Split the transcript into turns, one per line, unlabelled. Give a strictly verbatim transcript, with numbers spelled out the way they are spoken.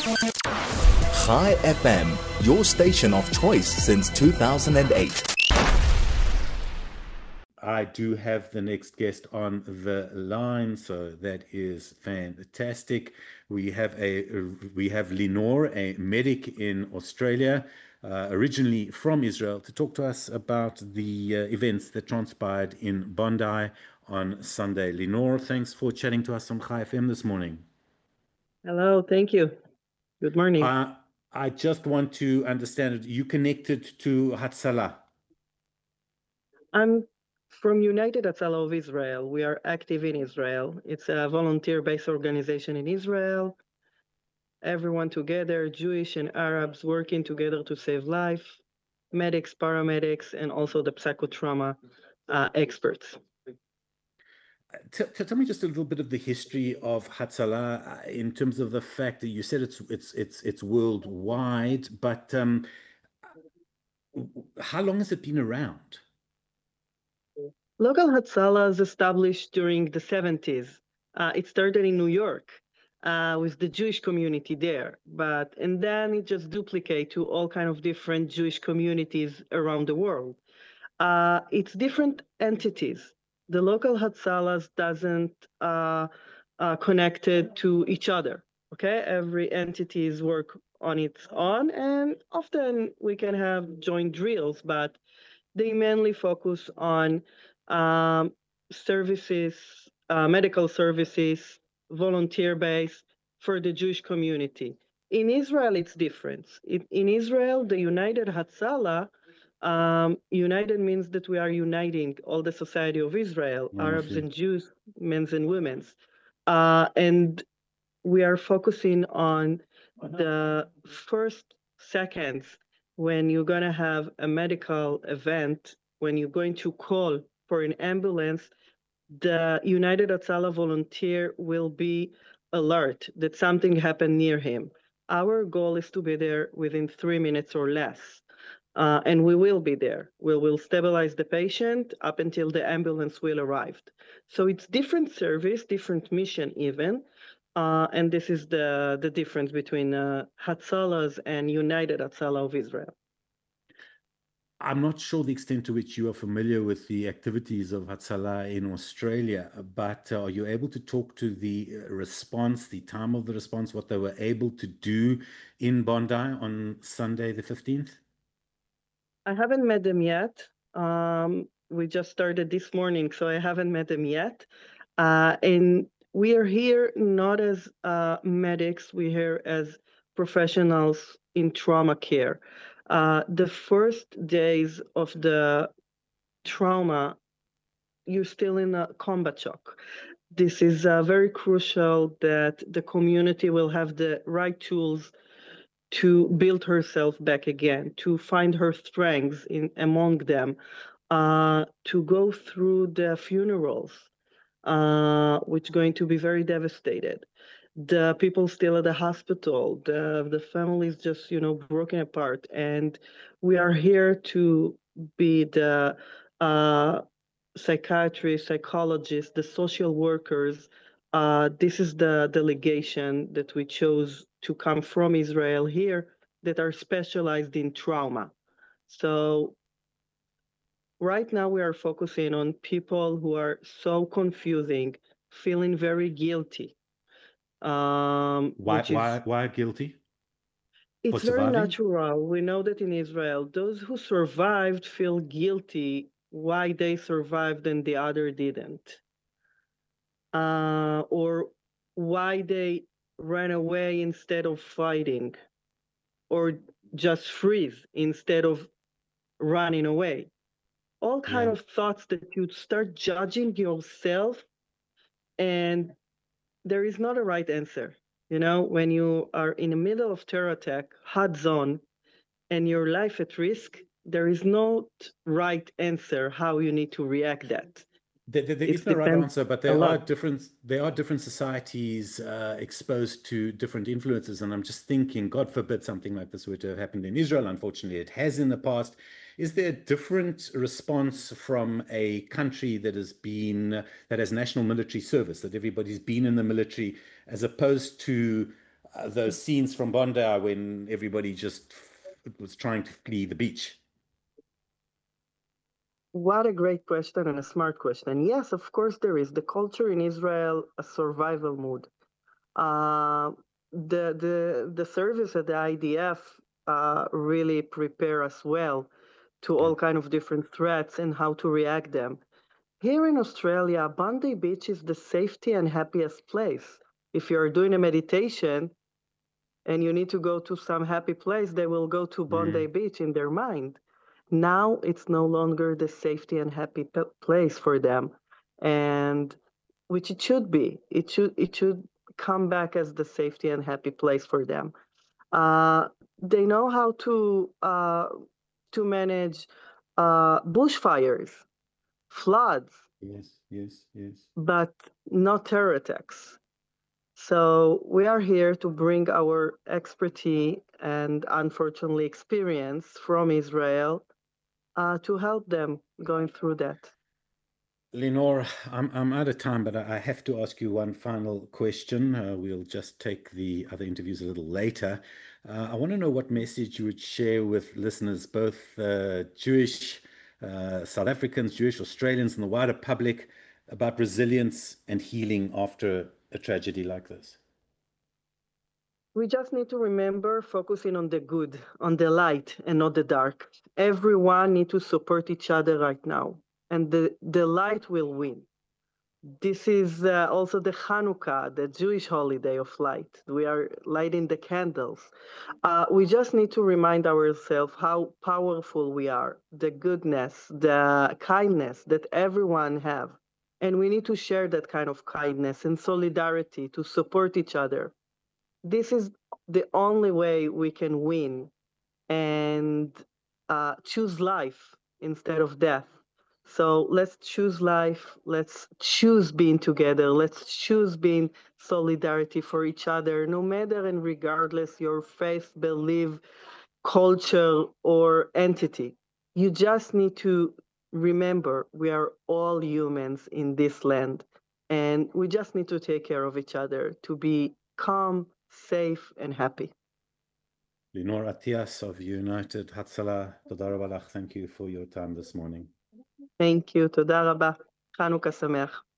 Chai F M, your station of choice since two thousand eight.
I do have the next guest on the line, so that is fantastic. We have a we have Lenore, a medic in Australia, uh, originally from Israel, to talk to us about the uh, events that transpired in Bondi on Sunday. Lenore, thanks for chatting to us on Chai F M this morning.
Hello, thank you. Good morning.
Uh, I just want to understand, you connected to Hatzalah.
I'm from United Hatzalah of Israel. We are active in Israel. It's a volunteer-based organization in Israel. Everyone together, Jewish and Arabs, working together to save life, medics, paramedics, and also the psychotrauma uh, experts.
T- t- tell me just a little bit of the history of Hatzalah in terms of the fact that you said it's it's it's it's worldwide, but um, how long has it been around?
Local Hatzalah is established during the seventies. Uh, it started in New York uh, with the Jewish community there, but and then it just duplicated to all kind of different Jewish communities around the world. Uh, it's different entities. The local Hatzalahs doesn't uh, uh, connected to each other. Okay, every entities work on its own, and often we can have joint drills, but they mainly focus on um, services, uh, medical services, volunteer based for the Jewish community. In Israel, it's different. In, in Israel, the United Hatzalah, um, united means that we are uniting all the society of Israel,
Oh, I
Arabs
see.
and Jews, men's and women's. Uh, and we are focusing on the first seconds when you're going to have a medical event, when you're going to call for an ambulance, the United Hatzalah volunteer will be alert that something happened near him. Our goal is to be there within three minutes or less. Uh, and we will be there. We will stabilize the patient up until the ambulance will arrive. So it's different service, different mission even. Uh, and this is the, the difference between uh, Hatzalahs and United Hatzalah of Israel.
I'm not sure the extent to which you are familiar with the activities of Hatzalah in Australia, but uh, are you able to talk to the response, the time of the response, what they were able to do in Bondi on Sunday the fifteenth?
I haven't met them yet. Um, we just started this morning, so I haven't met them yet. Uh, and we are here not as uh, medics, we're here as professionals in trauma care. Uh, the first days of the trauma, you're still in a combat shock. This is uh, very crucial that the community will have the right tools to build herself back again, to find her strengths in among them, uh, to go through the funerals, uh, which going to be very devastated. The people still at the hospital, the the families just you know broken apart, and we are here to be the uh, psychiatrists, psychologists, the social workers. Uh, this is the delegation that we chose to come from Israel here that are specialized in trauma. So right now we are focusing on people who are so confusing, feeling very guilty, um,
Why,
which is
why, why guilty for
it's very
surviving?
natural. We know that in Israel, those who survived feel guilty why they survived and the other didn't, uh, or why they ran away instead of fighting, or just freeze instead of running away. All kind
Yeah.
of thoughts that you start judging yourself, and there is not a right answer. You know, when you are in the middle of terror attack, hot zone, and your life at risk, there is no right answer how you need to react that.
There, there, there
It
is no right
depends
answer, but
a
there are
lot.
different there are different societies uh, exposed to different influences, and I'm just thinking, God forbid something like this were to have happened in Israel. Unfortunately, it has in the past. Is there a different response from a country that has been that has national military service, that everybody's been in the military, as opposed to uh, those scenes from Bondi when everybody just was trying to flee the beach?
What a great question and a smart question. Yes, of course there is. The culture in Israel, a survival mood. Uh, the the the service at the I D F uh, really prepare us well to all kind of different threats and how to react them. Here in Australia, Bondi Beach is the safety and happiest place. If you're doing a meditation and you need to go to some happy place, they will go to Bondi
Mm.
Beach in their mind. Now it's no longer the safety and happy p- place for them, and which it should be. It should it should come back as the safety and happy place for them. Uh, they know how to uh, to manage uh, bushfires, floods,
Yes, yes, yes.
but not terror attacks. So we are here to bring our expertise and unfortunately experience from Israel uh, to help them going through that.
Lenore, I'm I'm out of time, but I I have to ask you one final question. Uh, we'll just take the other interviews a little later. Uh, I want to know what message you would share with listeners, both uh, Jewish uh, South Africans, Jewish Australians, and the wider public about resilience and healing after a tragedy like this.
We just need to remember focusing on the good, on the light, and not the dark. Everyone need to support each other right now, and the, the light will win. This is uh, also the Hanukkah, the Jewish holiday of light. We are lighting the candles. Uh, we just need to remind ourselves how powerful we are, the goodness, the kindness that everyone have. And we need to share that kind of kindness and solidarity to support each other. This is the only way we can win and uh, choose life instead of death. So let's choose life. Let's choose being together. Let's choose being solidarity for each other, no matter and regardless your faith, belief, culture, or entity. You just need to remember we are all humans in this land, and we just need to take care of each other to be calm, safe, and happy.
Lenore Atias of United Hatzalah, Toda Rabba Lach. Thank you for your time this morning.
Thank you. תודה רבה. חנוכה שמח.